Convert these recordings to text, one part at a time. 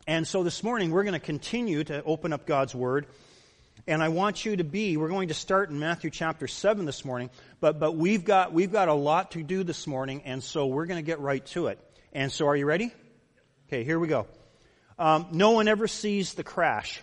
And so this morning we're going to continue to open up God's Word. And I want you to we're going to start in Matthew chapter 7 this morning, but we've got a lot to do this morning, and so we're going to get right to it. And so are you ready? Okay, here we go. No one ever sees the crash.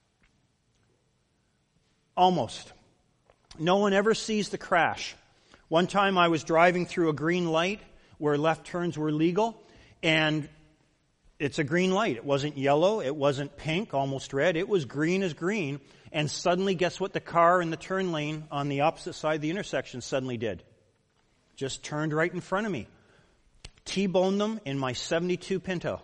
Almost. No one ever sees the crash. One time I was driving through a green light where left turns were legal, and it's a green light. It wasn't yellow, it wasn't pink, almost red. It was green as green. And suddenly, guess what the car in the turn lane on the opposite side of the intersection suddenly did? Just turned right in front of me. T-boned them in my 72 Pinto.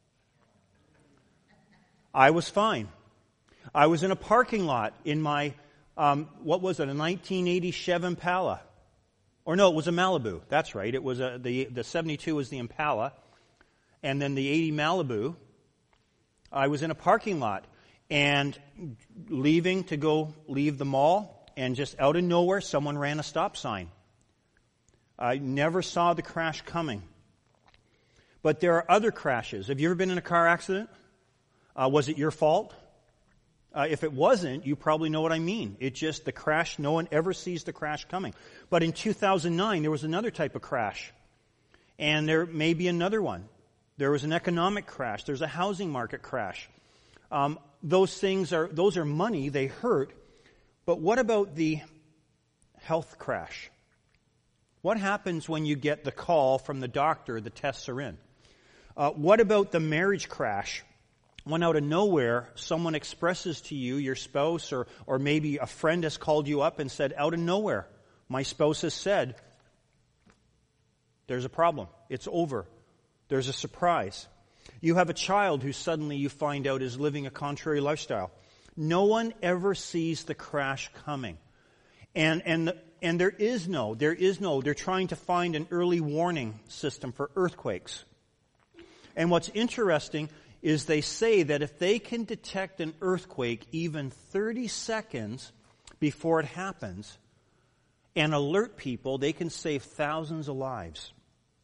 I was fine. I was in a parking lot in my, a 1980 Chevy Impala. Or no, it was a Malibu. That's right. It was the 72 was the Impala. And then the 80 Malibu. I was in a parking lot and leaving to go leave the mall, and just out of nowhere, someone ran a stop sign. I never saw the crash coming. But there are other crashes. Have you ever been in a car accident? Was it your fault? If it wasn't, you probably know what I mean. It's just the crash, no one ever sees the crash coming. But in 2009, there was another type of crash. And there may be another one. There was an economic crash. There's a housing market crash. Those are money, they hurt. But what about the health crash? What happens when you get the call from the doctor, the tests are in? What about the marriage crash? When out of nowhere, someone expresses to you, your spouse, or maybe a friend has called you up and said, out of nowhere, my spouse has said, there's a problem. It's over. There's a surprise. You have a child who suddenly you find out is living a contrary lifestyle. No one ever sees the crash coming. And they're trying to find an early warning system for earthquakes. And what's interesting is they say that if they can detect an earthquake even 30 seconds before it happens and alert people, they can save thousands of lives.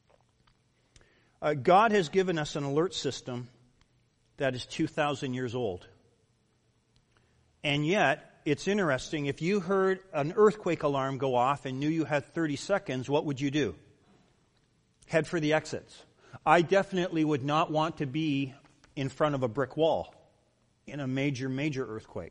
God has given us an alert system that is 2,000 years old. And yet, it's interesting, if you heard an earthquake alarm go off and knew you had 30 seconds, what would you do? Head for the exits. I definitely would not want to be in front of a brick wall in a major, major earthquake.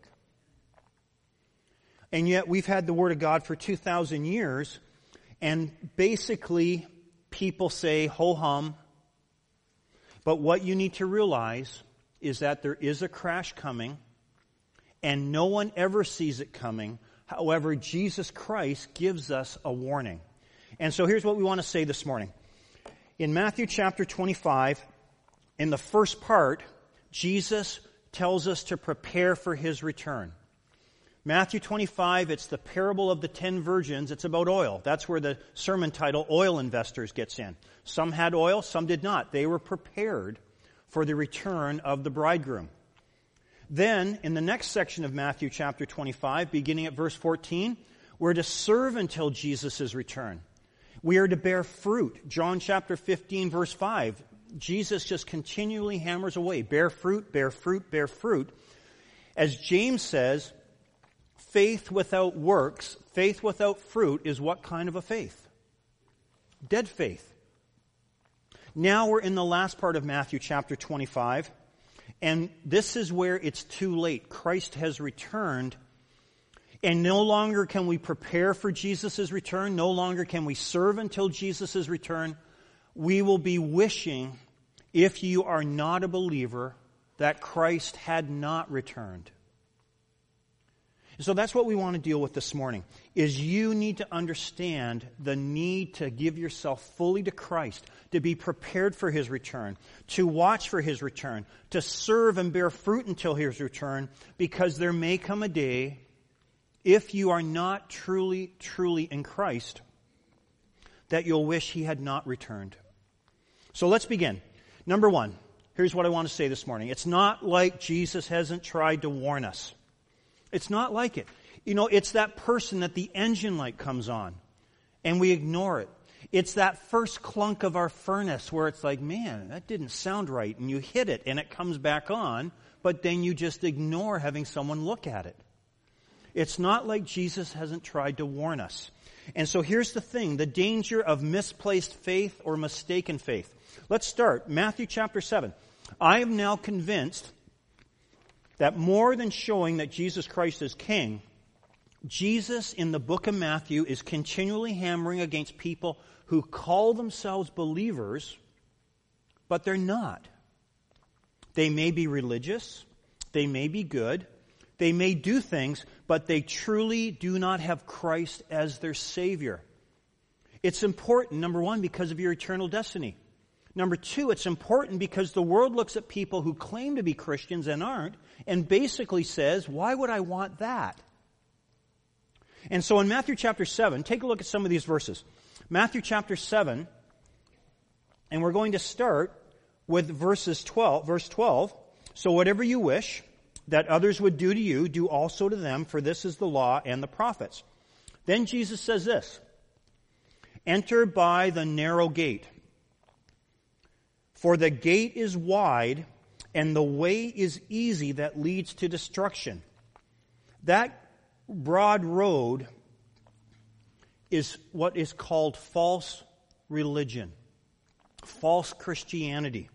And yet, we've had the Word of God for 2,000 years, and basically, people say, ho-hum. But what you need to realize is that there is a crash coming, and no one ever sees it coming. However, Jesus Christ gives us a warning. And so here's what we want to say this morning. In Matthew chapter 25, in the first part, Jesus tells us to prepare for His return. Matthew 25, it's the parable of the 10 virgins. It's about oil. That's where the sermon title, Oil Investors, gets in. Some had oil, some did not. They were prepared for the return of the bridegroom. Then, in the next section of Matthew chapter 25, beginning at verse 14, we're to serve until Jesus' return. We are to bear fruit. John chapter 15, verse 5, Jesus just continually hammers away. Bear fruit, bear fruit, bear fruit. As James says, faith without works, faith without fruit is what kind of a faith? Dead faith. Now we're in the last part of Matthew chapter 25, and this is where it's too late. Christ has returned, and no longer can we prepare for Jesus' return. No longer can we serve until Jesus' return. We will be wishing, if you are not a believer, that Christ had not returned. So that's what we want to deal with this morning, is you need to understand the need to give yourself fully to Christ, to be prepared for His return, to watch for His return, to serve and bear fruit until His return, because there may come a day, if you are not truly, truly in Christ, that you'll wish He had not returned. So let's begin. Number one, here's what I want to say this morning. It's not like Jesus hasn't tried to warn us. It's not like it. You know, it's that person that the engine light comes on, and we ignore it. It's that first clunk of our furnace where it's like, man, that didn't sound right, and you hit it and it comes back on, but then you just ignore having someone look at it. It's not like Jesus hasn't tried to warn us. And so here's the thing, the danger of misplaced faith or mistaken faith. Let's start. Matthew chapter 7. I am now convinced that more than showing that Jesus Christ is king, Jesus in the book of Matthew is continually hammering against people who call themselves believers, but they're not. They may be religious, they may be good, they may do things, but they truly do not have Christ as their Savior. It's important, number one, because of your eternal destiny. Number two, it's important because the world looks at people who claim to be Christians and aren't, and basically says, why would I want that? And so in Matthew chapter 7, take a look at some of these verses. Matthew chapter 7, and we're going to start with verse 12. So whatever you wish that others would do to you, do also to them, for this is the law and the prophets. Then Jesus says this, enter by the narrow gate, for the gate is wide and the way is easy that leads to destruction. That broad road is what is called false religion, false Christianity.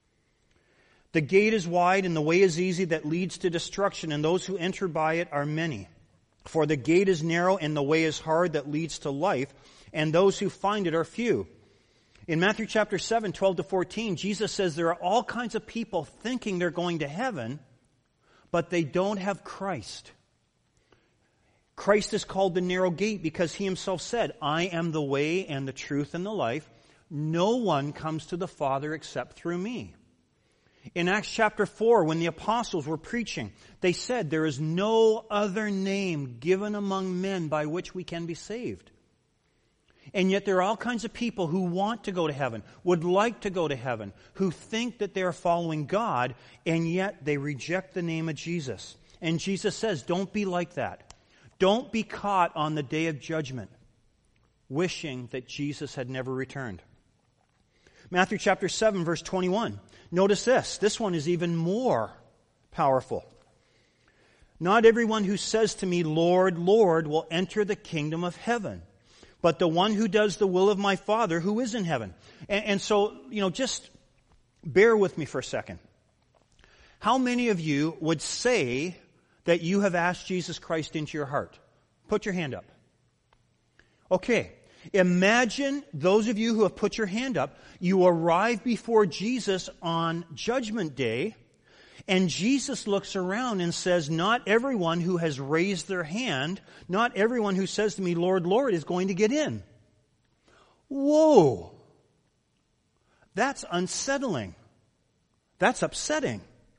The gate is wide and the way is easy that leads to destruction, and those who enter by it are many. For the gate is narrow and the way is hard that leads to life, and those who find it are few. In Matthew chapter 7, 12 to 14, Jesus says there are all kinds of people thinking they're going to heaven, but they don't have Christ. Christ is called the narrow gate because he himself said, I am the way and the truth and the life. No one comes to the Father except through me. In Acts chapter 4, when the apostles were preaching, they said, there is no other name given among men by which we can be saved. And yet there are all kinds of people who want to go to heaven, would like to go to heaven, who think that they are following God, and yet they reject the name of Jesus. And Jesus says, don't be like that. Don't be caught on the day of judgment, wishing that Jesus had never returned. Matthew chapter 7, verse 21. Notice this. This one is even more powerful. Not everyone who says to me, Lord, Lord, will enter the kingdom of heaven, but the one who does the will of my Father who is in heaven. And so, just bear with me for a second. How many of you would say that you have asked Jesus Christ into your heart? Put your hand up. Okay. Imagine those of you who have put your hand up, you arrive before Jesus on Judgment Day, and Jesus looks around and says, not everyone who has raised their hand, not everyone who says to me, Lord, Lord, is going to get in. Whoa! That's unsettling. That's upsetting.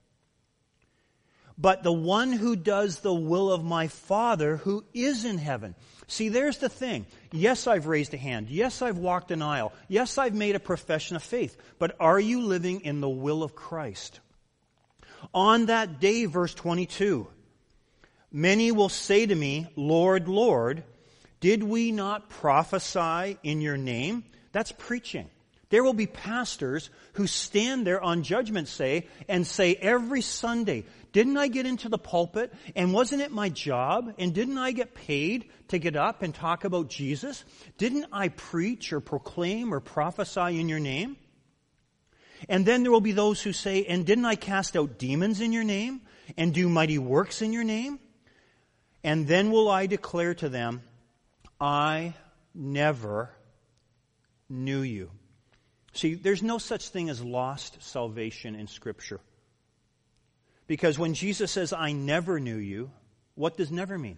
But the one who does the will of my Father who is in heaven. See, there's the thing. Yes, I've raised a hand. Yes, I've walked an aisle. Yes, I've made a profession of faith. But are you living in the will of Christ? On that day, verse 22, many will say to me, Lord, Lord, did we not prophesy in your name? That's preaching. There will be pastors who stand there on Judgment Day and say every Sunday, didn't I get into the pulpit, and wasn't it my job, and didn't I get paid to get up and talk about Jesus? Didn't I preach or proclaim or prophesy in your name? And then there will be those who say, and didn't I cast out demons in your name, and do mighty works in your name? And then will I declare to them, I never knew you. See, there's no such thing as lost salvation in Scripture. Because when Jesus says, I never knew you, what does never mean?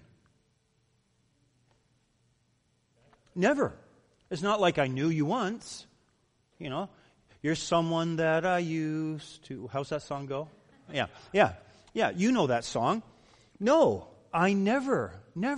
Never. It's not like I knew you once. You're someone that I used to. How's that song go? Yeah, you know that song. No, I never.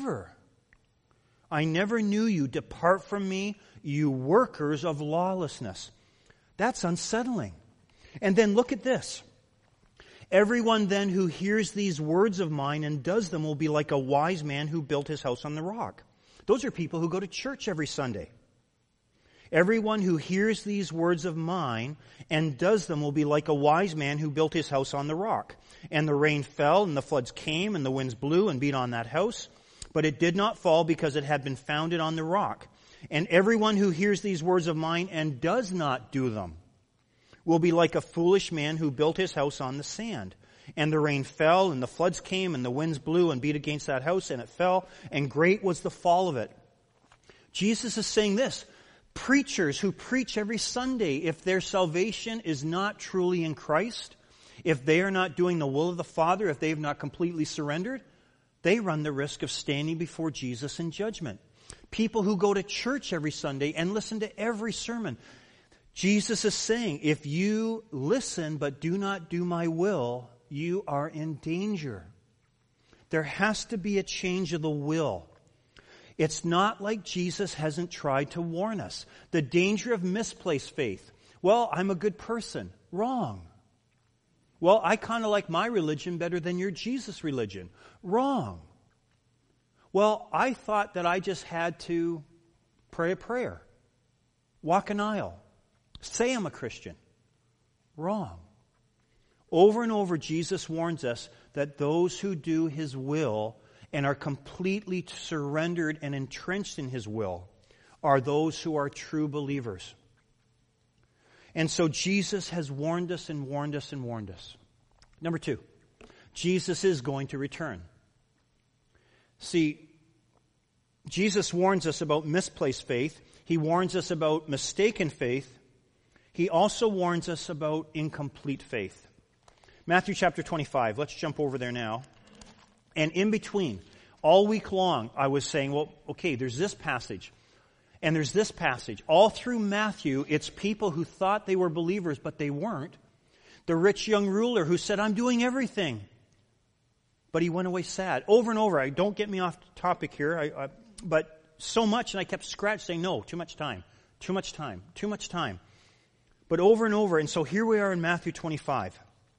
I never knew you. Depart from me, you workers of lawlessness. That's unsettling. And then look at this. Everyone then who hears these words of mine and does them will be like a wise man who built his house on the rock. Those are people who go to church every Sunday. Everyone who hears these words of mine and does them will be like a wise man who built his house on the rock. And the rain fell, and the floods came, and the winds blew and beat on that house. But it did not fall because it had been founded on the rock. And everyone who hears these words of mine and does not do them will be like a foolish man who built his house on the sand. And the rain fell, and the floods came, and the winds blew and beat against that house, and it fell, and great was the fall of it. Jesus is saying this. Preachers who preach every Sunday, if their salvation is not truly in Christ, if they are not doing the will of the Father, if they have not completely surrendered, they run the risk of standing before Jesus in judgment. People who go to church every Sunday and listen to every sermon. Jesus is saying, if you listen but do not do my will, you are in danger. There has to be a change of the will. It's not like Jesus hasn't tried to warn us. The danger of misplaced faith. Well, I'm a good person. Wrong. Well, I kind of like my religion better than your Jesus religion. Wrong. Well, I thought that I just had to pray a prayer, walk an aisle, say I'm a Christian. Wrong. Over and over, Jesus warns us that those who do His will and are completely surrendered and entrenched in His will are those who are true believers. And so Jesus has warned us and warned us and warned us. Number 2, Jesus is going to return. See, Jesus warns us about misplaced faith. He warns us about mistaken faith. He also warns us about incomplete faith. Matthew chapter 25. Let's jump over there now. And in between, all week long, I was saying, well, okay, there's this passage, and there's this passage. All through Matthew, it's people who thought they were believers, but they weren't. The rich young ruler who said, I'm doing everything. But he went away sad. Over and over. Don't get me off topic here. But so much, and I kept saying, no, too much time. Too much time. Too much time. But over and over. And so here we are in Matthew 25.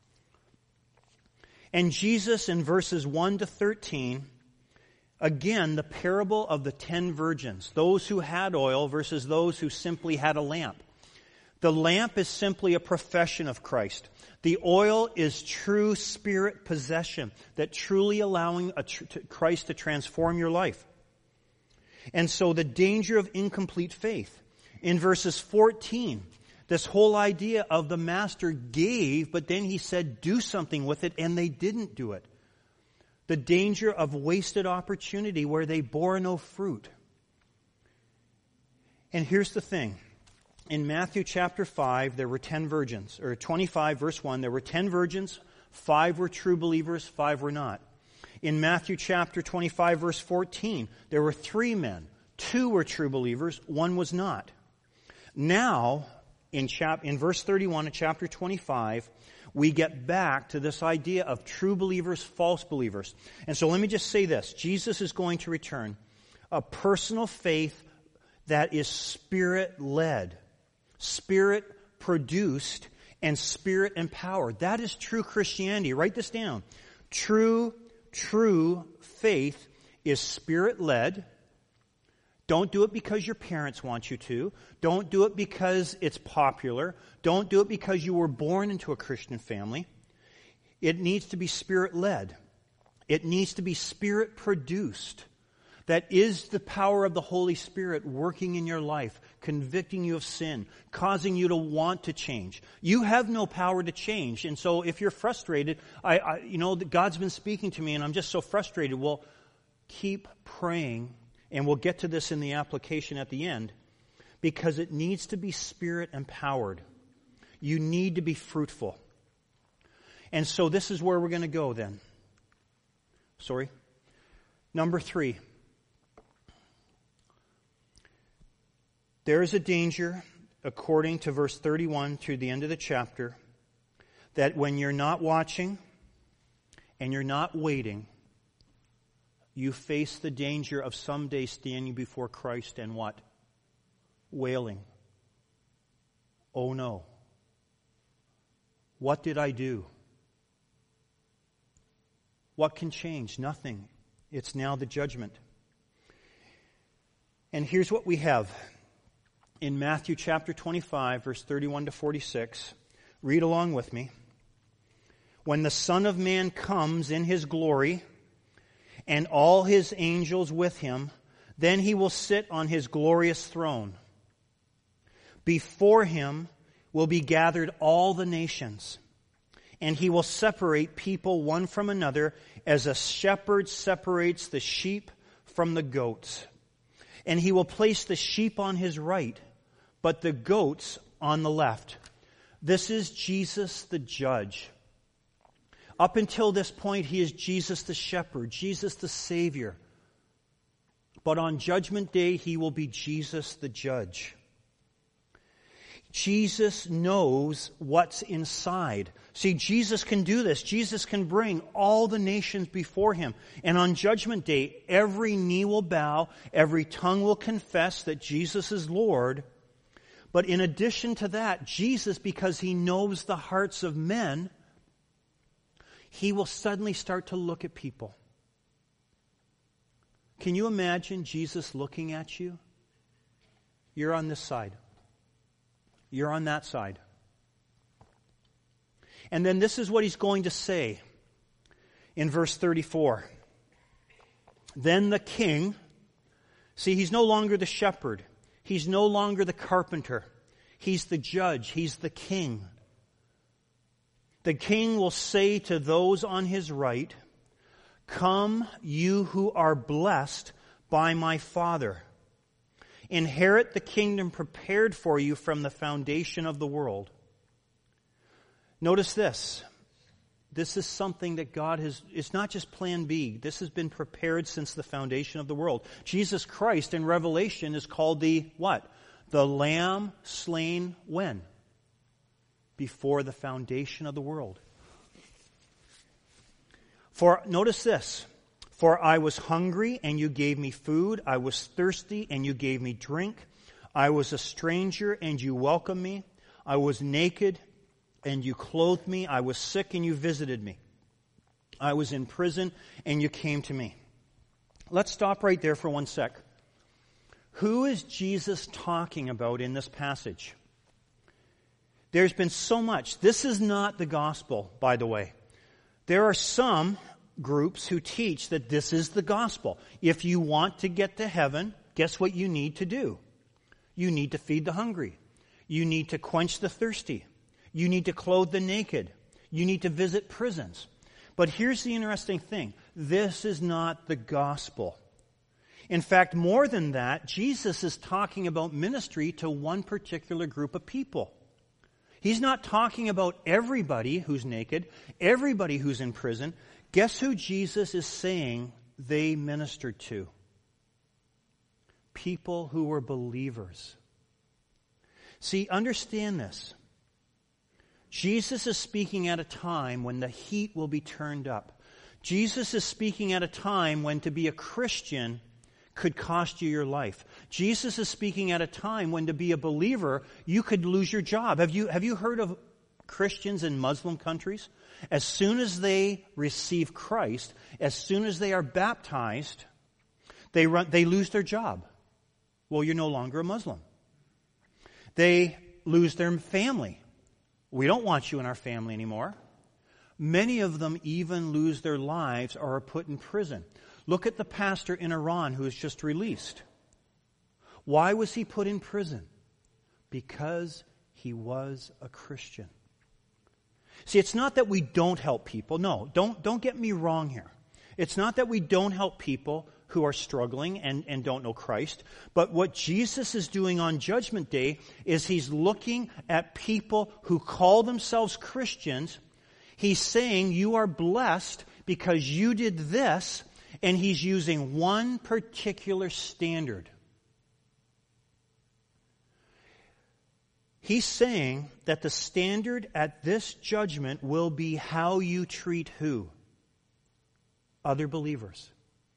And Jesus in verses 1 to 13, again, the parable of the 10 virgins. Those who had oil versus those who simply had a lamp. The lamp is simply a profession of Christ. The oil is true spirit possession, that truly allowing Christ to transform your life. And so the danger of incomplete faith. In verses 14, this whole idea of the master gave, but then he said, do something with it, and they didn't do it. The danger of wasted opportunity where they bore no fruit. And here's the thing. In Matthew chapter 5, there were 10 virgins, or 25 verse 1, there were 10 virgins, 5 were true believers, 5 were not. In Matthew chapter 25 verse 14, there were 3 men, 2 were true believers, 1 was not. Now, in verse 31 of chapter 25, we get back to this idea of true believers, false believers. And so let me just say this. Jesus is going to return a personal faith that is Spirit-led, Spirit-produced, and Spirit-empowered. That is true Christianity. Write this down. True faith is Spirit-led. Don't do it because your parents want you to. Don't do it because it's popular. Don't do it because you were born into a Christian family. It needs to be Spirit-led. It needs to be Spirit-produced. That is the power of the Holy Spirit working in your life, convicting you of sin, causing you to want to change. You have no power to change. And so if you're frustrated, God's been speaking to me and I'm just so frustrated. Well, keep praying. And we'll get to this in the application at the end, because it needs to be Spirit-empowered. You need to be fruitful. And so this is where we're going to go then. Number 3. There is a danger, according to verse 31 through the end of the chapter, that when you're not watching and you're not waiting, you face the danger of someday standing before Christ and what? Wailing. Oh no. What did I do? What can change? Nothing. It's now the judgment. And here's what we have. in Matthew chapter 25, verse 31 to 46. Read along with me. When the Son of Man comes in his glory, and all his angels with him, then he will sit on his glorious throne. Before him will be gathered all the nations, and he will separate people one from another as a shepherd separates the sheep from the goats. And he will place the sheep on his right, but the goats on the left. This is Jesus the judge. Up until this point, he is Jesus the shepherd, Jesus the Savior. But on Judgment Day, he will be Jesus the judge. Jesus knows what's inside. See, Jesus can do this. Jesus can bring all the nations before him. And on Judgment Day, every knee will bow, every tongue will confess that Jesus is Lord. But in addition to that, Jesus, because he knows the hearts of men, he will suddenly start to look at people. Can you imagine Jesus looking at you? You're on this side. You're on that side. And then this is what he's going to say in verse 34. Then the king, see, he's no longer the shepherd. He's no longer the carpenter. He's the judge. He's the king. The king will say to those on his right, "Come, you who are blessed by my Father. Inherit the kingdom prepared for you from the foundation of the world." Notice this. This is something that God has, it's not just plan B. This has been prepared since the foundation of the world. Jesus Christ in Revelation is called the what? The Lamb slain when? Before the foundation of the world. For, notice this. For I was hungry, and you gave me food. I was thirsty, and you gave me drink. I was a stranger, and you welcomed me. I was naked, and you clothed me. I was sick, and you visited me. I was in prison, and you came to me. Let's stop right there for one sec. Who is Jesus talking about in this passage? There's been so much. This is not the gospel, by the way. There are some groups who teach that this is the gospel. If you want to get to heaven, guess what you need to do? You need to feed the hungry. You need to quench the thirsty. You need to clothe the naked. You need to visit prisons. But here's the interesting thing. This is not the gospel. In fact, more than that, Jesus is talking about ministry to one particular group of people. He's not talking about everybody who's naked, everybody who's in prison. Guess who Jesus is saying they ministered to? People who were believers. See, understand this. Jesus is speaking at a time when the heat will be turned up. Jesus is speaking at a time when to be a Christian could cost you your life. Jesus is speaking at a time when to be a believer, you could lose your job. Have you heard of Christians in Muslim countries? As soon as they receive Christ, as soon as they are baptized, they lose their job. Well, you're no longer a Muslim. They lose their family. We don't want you in our family anymore. Many of them even lose their lives or are put in prison. Look at the pastor in Iran who was just released. Why was he put in prison? Because he was a Christian. See, it's not that we don't help people. No, don't get me wrong here. It's not that we don't help people who are struggling and don't know Christ. But what Jesus is doing on Judgment Day is he's looking at people who call themselves Christians. He's saying you are blessed because you did this, and he's using one particular standard. He's saying that the standard at this judgment will be how you treat who? Other believers.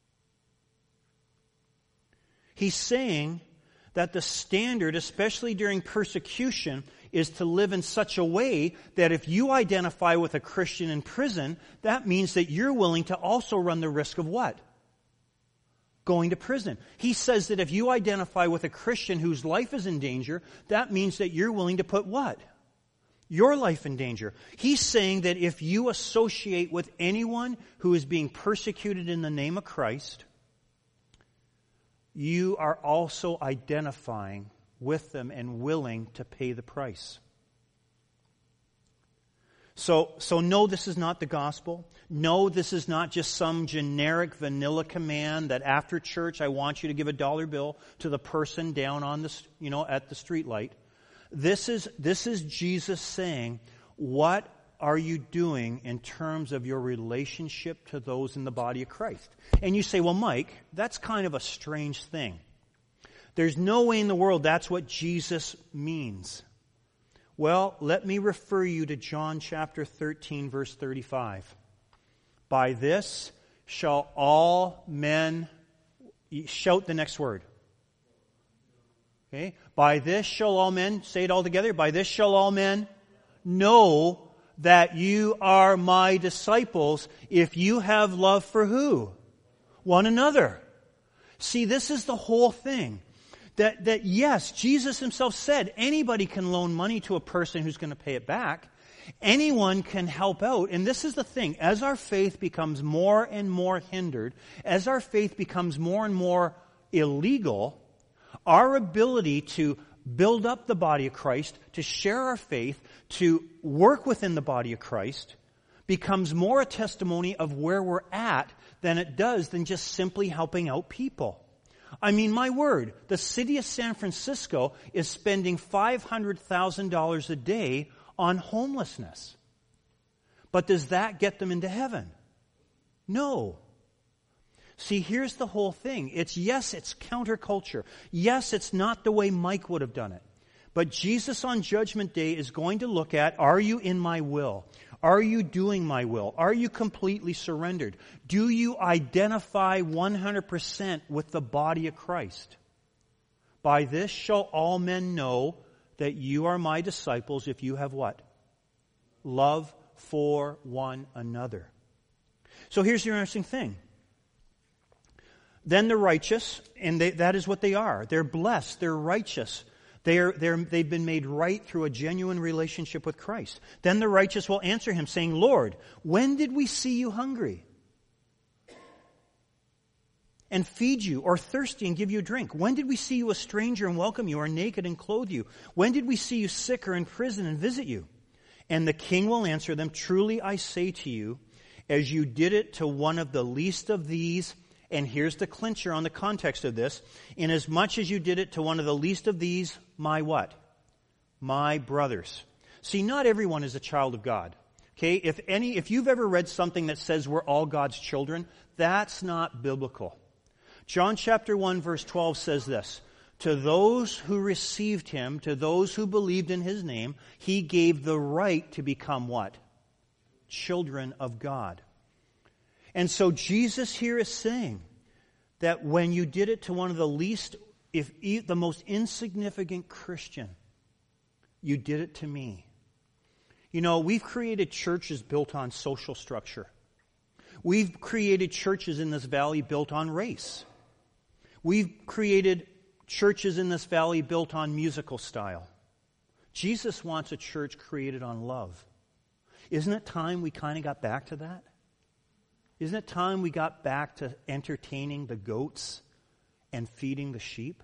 He's saying that the standard, especially during persecution, is to live in such a way that if you identify with a Christian in prison, that means that you're willing to also run the risk of what? going to prison. He says that if you identify with a Christian whose life is in danger, that means that you're willing to put what? Your life in danger. He's saying that if you associate with anyone who is being persecuted in the name of Christ, you are also identifying with them and willing to pay the price. So no, this is not the gospel. No, this is not just some generic vanilla command that after church I want you to give a $1 bill to the person down on the, at the street light. This is Jesus saying, what are you doing in terms of your relationship to those in the body of Christ? And you say, well, Mike, that's kind of a strange thing. There's no way in the world that's what Jesus means. Well, let me refer you to John chapter 13, verse 35. By this shall all men, shout the next word. Okay? By this shall all men, say it all together, by this shall all men know that you are my disciples if you have love for who? One another. See, this is the whole thing. That yes, Jesus himself said anybody can loan money to a person who's going to pay it back. Anyone can help out. And this is the thing. As our faith becomes more and more hindered, as our faith becomes more and more illegal, our ability to build up the body of Christ, to share our faith, to work within the body of Christ, becomes more a testimony of where we're at than it does than just simply helping out people. I mean, my word, the city of San Francisco is spending $500,000 a day on homelessness. But does that get them into heaven? No. See, here's the whole thing. It's counterculture. Yes, it's not the way Mike would have done it. But Jesus on Judgment Day is going to look at, are you in my will? Are you doing my will? Are you completely surrendered? Do you identify 100% with the body of Christ? By this shall all men know that you are my disciples if you have what? Love for one another. So here's the interesting thing. Then the righteous, and that is what they are. They're blessed. They're righteous. They've been made right through a genuine relationship with Christ. Then the righteous will answer him, saying, Lord, when did we see you hungry and feed you, or thirsty and give you a drink? When did we see you a stranger and welcome you, or naked and clothe you? When did we see you sick or in prison and visit you? And the king will answer them, truly I say to you, as you did it to one of the least of these, and here's the clincher on the context of this, inasmuch as you did it to one of the least of these, my what? My brothers. See, not everyone is a child of God. Okay? If you've ever read something that says we're all God's children, that's not biblical. John chapter 1 verse 12 says this, to those who received him, to those who believed in his name, he gave the right to become what? Children of God. And so Jesus here is saying that when you did it to one of the least, the most insignificant Christian, you did it to me. You know, we've created churches built on social structure. We've created churches in this valley built on race. We've created churches in this valley built on musical style. Jesus wants a church created on love. Isn't it time we kind of got back to that? Isn't it time we got back to entertaining the goats and feeding the sheep?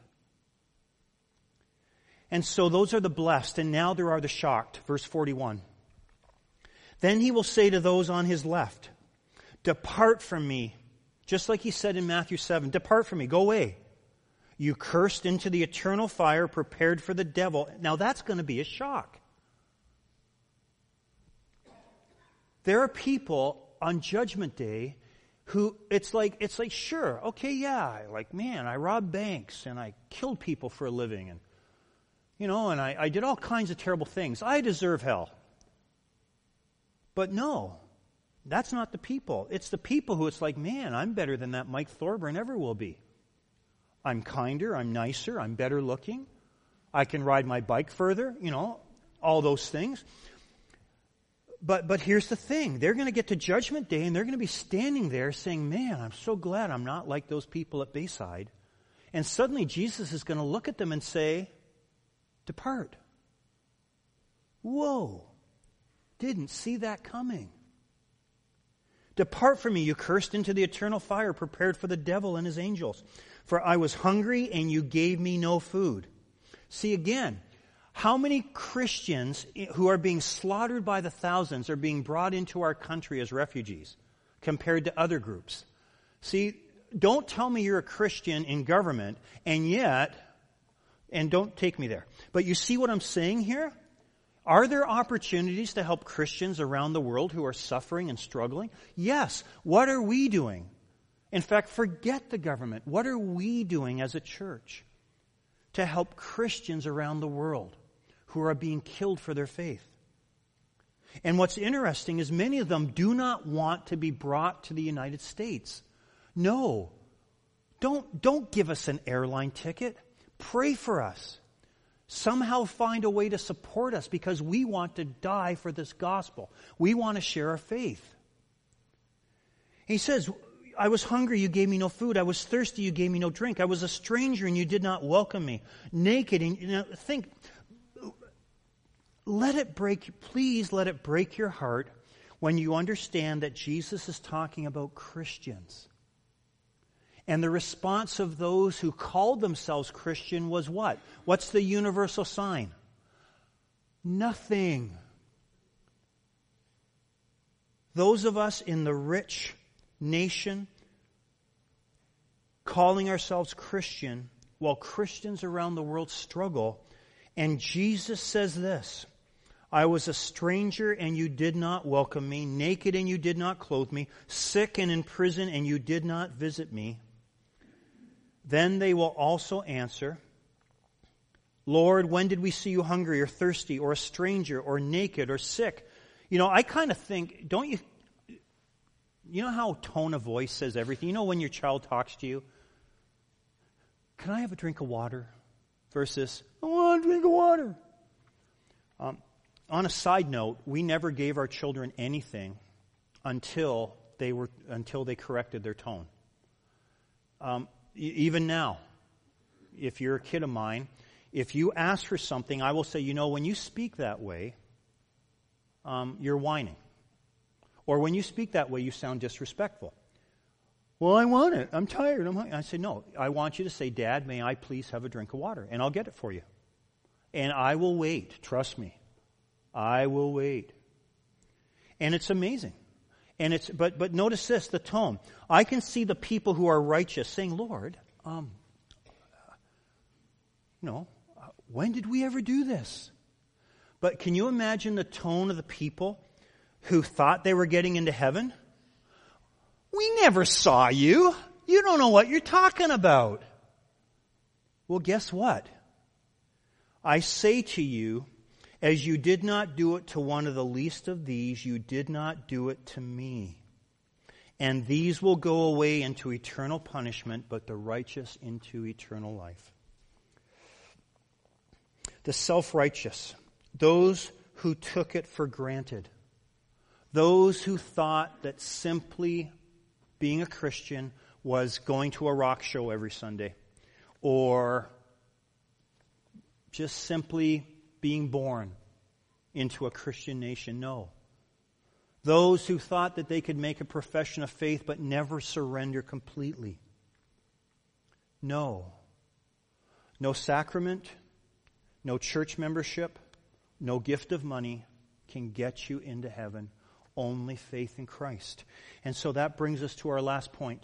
And so those are the blessed, and now there are the shocked. Verse 41. Then he will say to those on his left, depart from me. Just like he said in Matthew 7, depart from me, go away. You cursed, into the eternal fire prepared for the devil. Now that's going to be a shock. There are people on Judgment Day who it's like sure, okay, yeah, like man, I robbed banks and I killed people for a living and and I did all kinds of terrible things. I deserve hell. But no, that's not the people. It's the people who it's like, man, I'm better than that Mike Thorburn ever will be. I'm kinder, I'm nicer, I'm better looking. I can ride my bike further, all those things. But here's the thing. They're going to get to Judgment Day and they're going to be standing there saying, man, I'm so glad I'm not like those people at Bayside. And suddenly Jesus is going to look at them and say, depart. Whoa. Didn't see that coming. Depart from me, you cursed, into the eternal fire prepared for the devil and his angels. For I was hungry and you gave me no food. See again, how many Christians who are being slaughtered by the thousands are being brought into our country as refugees compared to other groups? See, don't tell me you're a Christian in government and don't take me there. But you see what I'm saying here? Are there opportunities to help Christians around the world who are suffering and struggling? Yes. What are we doing? In fact, forget the government. What are we doing as a church to help Christians around the world who are being killed for their faith? And what's interesting is many of them do not want to be brought to the United States. No. Don't give us an airline ticket. Pray for us. Somehow find a way to support us because we want to die for this gospel. We want to share our faith. He says, I was hungry, you gave me no food. I was thirsty, you gave me no drink. I was a stranger and you did not welcome me. Naked, and please let it break your heart when you understand that Jesus is talking about Christians. And the response of those who called themselves Christian was what? What's the universal sign? Nothing. Those of us in the rich nation calling ourselves Christian, while Christians around the world struggle, and Jesus says this, I was a stranger and you did not welcome me, naked and you did not clothe me, sick and in prison and you did not visit me. Then they will also answer, Lord, when did we see you hungry or thirsty or a stranger or naked or sick? I kind of think, don't you know how tone of voice says everything? You know when your child talks to you, can I have a drink of water? Versus, I want a drink of water. On a side note, we never gave our children anything until they corrected their tone. Even now, if you're a kid of mine, if you ask for something, I will say, when you speak that way, you're whining. Or when you speak that way, you sound disrespectful. Well, I want it. I'm tired. I say, no, I want you to say, Dad, may I please have a drink of water? And I'll get it for you. And I will wait. Trust me. I will wait. And it's amazing. But notice this, the tone. I can see the people who are righteous saying, Lord, when did we ever do this? But can you imagine the tone of the people who thought they were getting into heaven? We never saw you. You don't know what you're talking about. Well, guess what? I say to you, as you did not do it to one of the least of these, you did not do it to me. And these will go away into eternal punishment, but the righteous into eternal life. The self-righteous, those who took it for granted, those who thought that simply being a Christian was going to a rock show every Sunday, or just simply being born into a Christian nation. No. Those who thought that they could make a profession of faith but never surrender completely. No. No sacrament, no church membership, no gift of money can get you into heaven. Only faith in Christ. And so that brings us to our last point.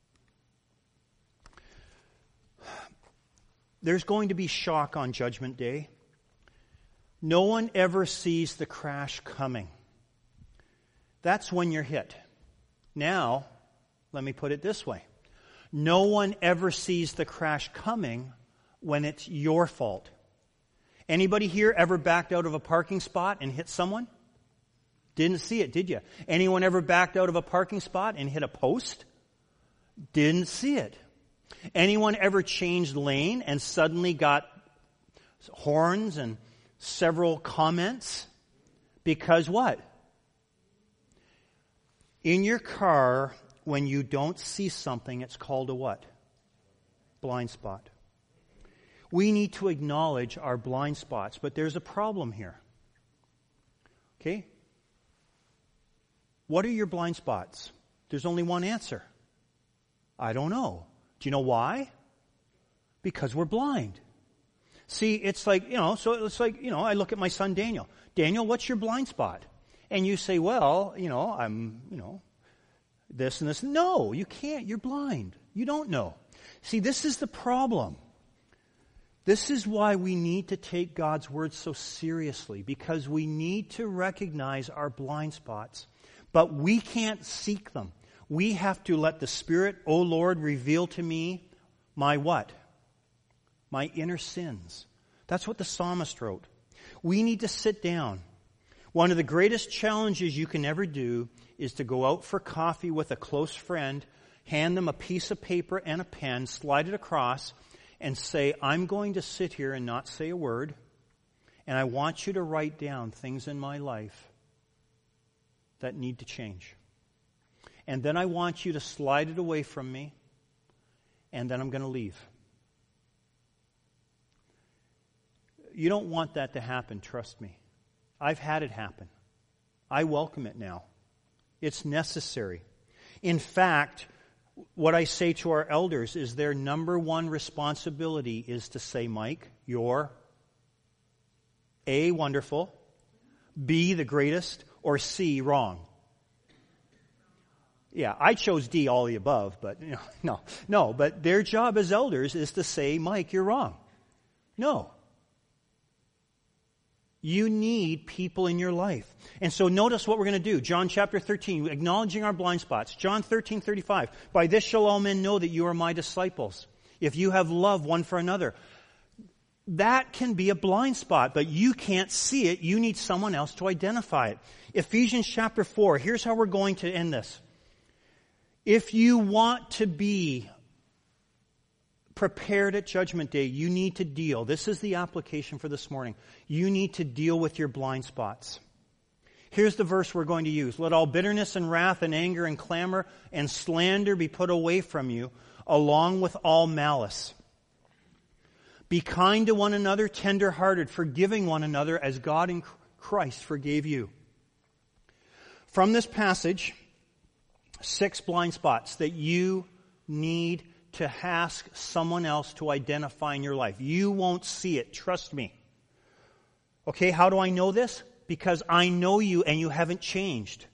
There's going to be shock on Judgment Day. No one ever sees the crash coming. That's when you're hit. Now, let me put it this way. No one ever sees the crash coming when it's your fault. Anybody here ever backed out of a parking spot and hit someone? Didn't see it, did you? Anyone ever backed out of a parking spot and hit a post? Didn't see it. Anyone ever changed lane and suddenly got horns and several comments? Because what? In your car, when you don't see something, it's called a what? Blind spot. We need to acknowledge our blind spots, but there's a problem here. Okay? What are your blind spots? There's only one answer. I don't know. Do you know why? Because we're blind. See, it's like, so it's like, I look at my son Daniel. Daniel, what's your blind spot? And you say, well, I'm, this and this. No, you can't. You're blind. You don't know. See, this is the problem. This is why we need to take God's word so seriously, because we need to recognize our blind spots. But we can't seek them. We have to let the Spirit, O Lord, reveal to me my what? My inner sins. That's what the psalmist wrote. We need to sit down. One of the greatest challenges you can ever do is to go out for coffee with a close friend, hand them a piece of paper and a pen, slide it across, and say, I'm going to sit here and not say a word, and I want you to write down things in my life that need to change. And then I want you to slide it away from me, and then I'm going to leave. You don't want that to happen, trust me. I've had it happen. I welcome it now. It's necessary. In fact, what I say to our elders is their number one responsibility is to say, Mike, you're A, wonderful, B, the greatest, or C, wrong. Yeah, I chose D, all the above, but no. But their job as elders is to say, Mike, you're wrong. No. You need people in your life. And so notice what we're going to do. John chapter 13, acknowledging our blind spots. John 13:35. By this shall all men know that you are my disciples, if you have love one for another. That can be a blind spot, but you can't see it. You need someone else to identify it. Ephesians chapter 4, here's how we're going to end this. If you want to be prepared at Judgment Day, you need to deal. This is the application for this morning. You need to deal with your blind spots. Here's the verse we're going to use. Let all bitterness and wrath and anger and clamor and slander be put away from you, along with all malice. Be kind to one another, tender-hearted, forgiving one another as God in Christ forgave you. From this passage, 6 blind spots that you need to ask someone else to identify in your life. You won't see it, trust me. Okay, how do I know this? Because I know you and you haven't changed.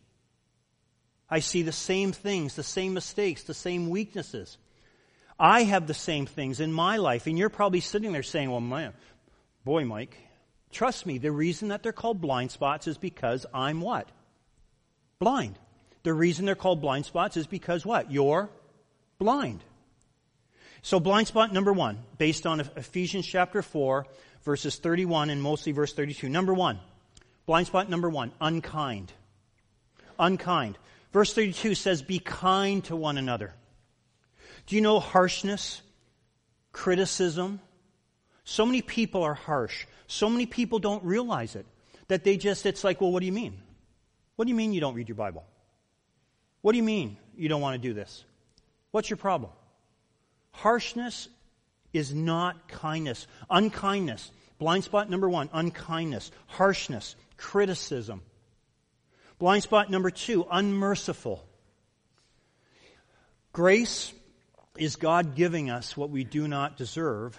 I see the same things, the same mistakes, the same weaknesses. I have the same things in my life, and you're probably sitting there saying, well, man, boy, Mike, trust me, the reason that they're called blind spots is because I'm what? Blind. The reason they're called blind spots is because what? You're blind. So blind spot number 1, based on Ephesians chapter 4, verses 31 and mostly verse 32. Number 1, blind spot number 1, unkind. Unkind. Verse 32 says, be kind to one another. Do you know harshness, criticism? So many people are harsh. So many people don't realize it. That it's like, well, what do you mean? What do you mean you don't read your Bible? What do you mean you don't want to do this? What's your problem? Harshness is not kindness. Unkindness. Blind spot number 1, unkindness, harshness, criticism. Blind spot number 2, unmerciful. Grace is God giving us what we do not deserve.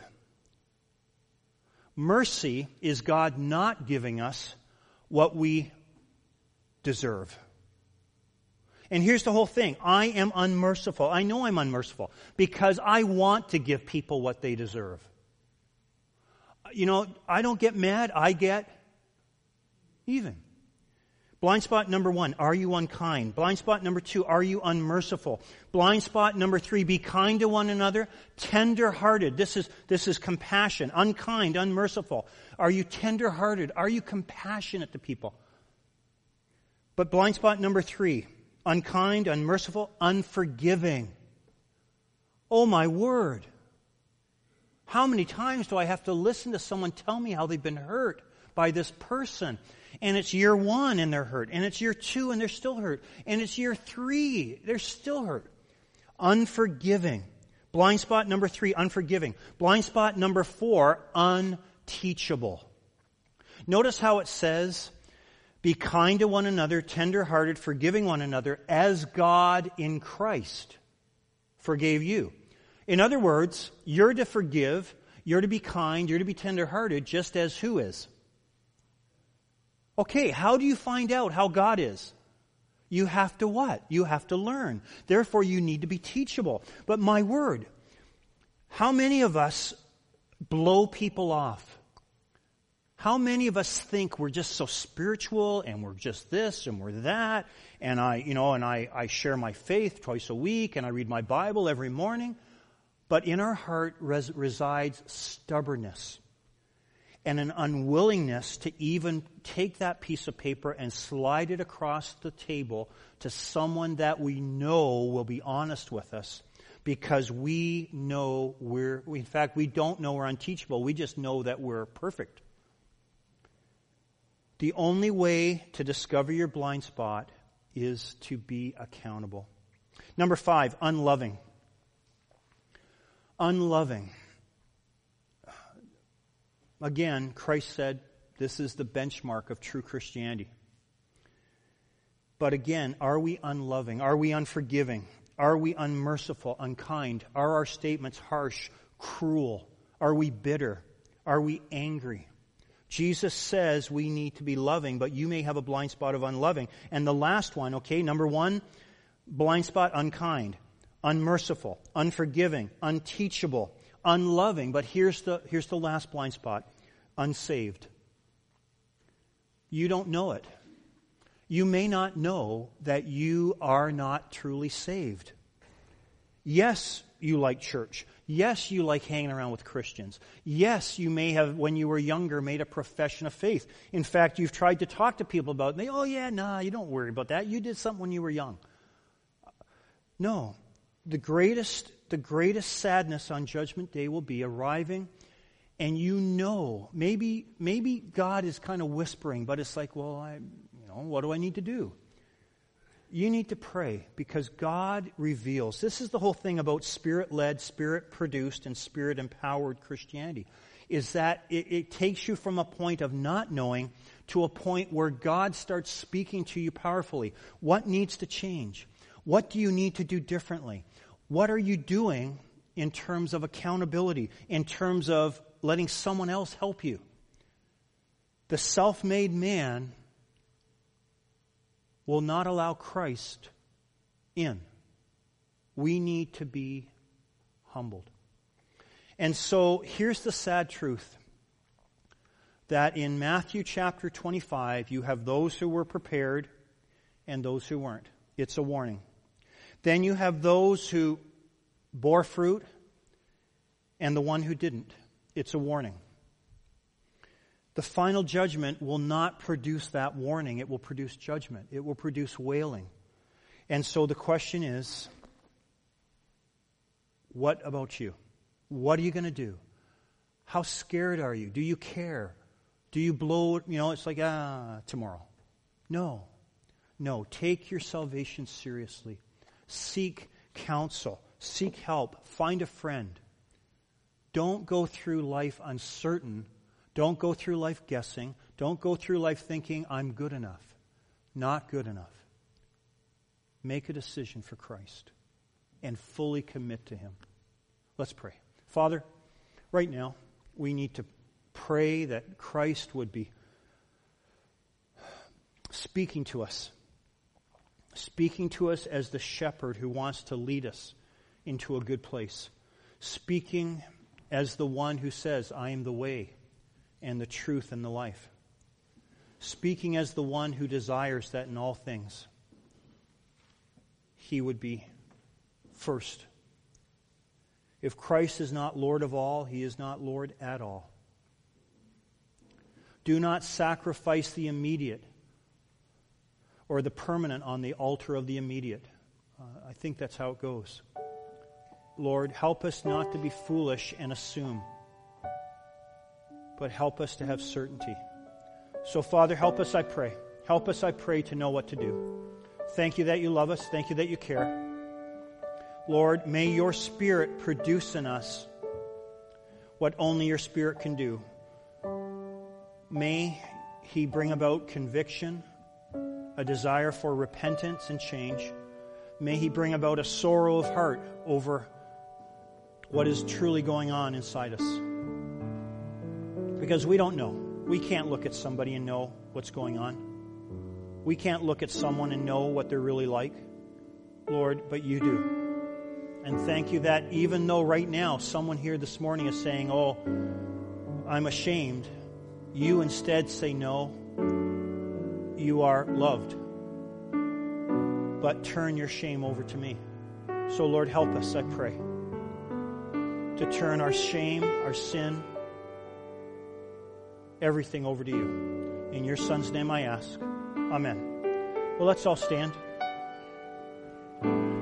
Mercy is God not giving us what we deserve. And here's the whole thing. I am unmerciful. I know I'm unmerciful because I want to give people what they deserve. I don't get mad. I get even. Blind spot number 1, are you unkind? Blind spot number 2, are you unmerciful? Blind spot number 3, be kind to one another, tender-hearted. This is compassion. Unkind, unmerciful. Are you tender-hearted? Are you compassionate to people? But blind spot number 3, unkind, unmerciful, unforgiving. Oh my word. How many times do I have to listen to someone tell me how they've been hurt by this person. And it's year 1 and they're hurt. And it's year 2 and they're still hurt. And it's year 3, they're still hurt. Unforgiving. Blind spot number 3, unforgiving. Blind spot number 4, unteachable. Notice how it says, be kind to one another, tender-hearted, forgiving one another, as God in Christ forgave you. In other words, you're to forgive, you're to be kind, you're to be tender-hearted, just as who is? Okay, how do you find out how God is? You have to what? You have to learn. Therefore, you need to be teachable. But my word, how many of us blow people off? How many of us think we're just so spiritual and we're just this and we're that and I share my faith twice a week and I read my Bible every morning, but in our heart resides stubbornness and an unwillingness to even take that piece of paper and slide it across the table to someone that we know will be honest with us, because we know in fact, we don't know we're unteachable. We just know that we're perfect. The only way to discover your blind spot is to be accountable. Number 5, unloving. Unloving. Again, Christ said this is the benchmark of true Christianity. But again, are we unloving? Are we unforgiving? Are we unmerciful, unkind? Are our statements harsh, cruel? Are we bitter? Are we angry? Jesus says we need to be loving, but you may have a blind spot of unloving. And the last one, okay, number 1, blind spot, unkind, unmerciful, unforgiving, unteachable, unloving. But here's the last blind spot, unsaved. You don't know it. You may not know that you are not truly saved. Yes, you like church. Yes, you like hanging around with Christians. Yes, you may have, when you were younger, made a profession of faith. In fact, you've tried to talk to people about it. You don't worry about that. You did something when you were young. No. The greatest sadness on Judgment Day will be arriving, and maybe God is kind of whispering, but it's like, what do I need to do? You need to pray, because God reveals. This is the whole thing about Spirit-led, Spirit-produced, and Spirit-empowered Christianity, is that it takes you from a point of not knowing to a point where God starts speaking to you powerfully. What needs to change? What do you need to do differently? What are you doing in terms of accountability, in terms of letting someone else help you? The self-made man will not allow Christ in. We need to be humbled. And so here's the sad truth, that in Matthew chapter 25, you have those who were prepared and those who weren't. It's a warning. Then you have those who bore fruit and the one who didn't. It's a warning. The final judgment will not produce that warning. It will produce judgment. It will produce wailing. And so the question is, what about you? What are you going to do? How scared are you? Do you care? Do you blow, it's like, tomorrow. No. Take your salvation seriously. Seek counsel. Seek help. Find a friend. Don't go through life uncertain. Don't go through life guessing. Don't go through life thinking, I'm good enough. Not good enough. Make a decision for Christ and fully commit to Him. Let's pray. Father, right now, we need to pray that Christ would be speaking to us as the shepherd who wants to lead us into a good place. Speaking as the one who says, I am the way and the truth and the life. Speaking as the one who desires that in all things He would be first. If Christ is not Lord of all, He is not Lord at all. Do not sacrifice the immediate or the permanent on the altar of the immediate. I think that's how it goes. Lord, help us not to be foolish and assume, but help us to have certainty. So, Father, help us, I pray. Help us, I pray, to know what to do. Thank you that you love us. Thank you that you care. Lord, may your Spirit produce in us what only your Spirit can do. May he bring about conviction, a desire for repentance and change. May he bring about a sorrow of heart over what is truly going on inside us. Because we don't know. We can't look at somebody and know what's going on. We can't look at someone and know what they're really like, Lord, but you do. And thank you that even though right now someone here this morning is saying, oh, I'm ashamed, you instead say, no, you are loved. But turn your shame over to me. So, Lord, help us, I pray, to turn our shame, our sin, everything over to you. In your Son's name I ask. Amen. Well, let's all stand.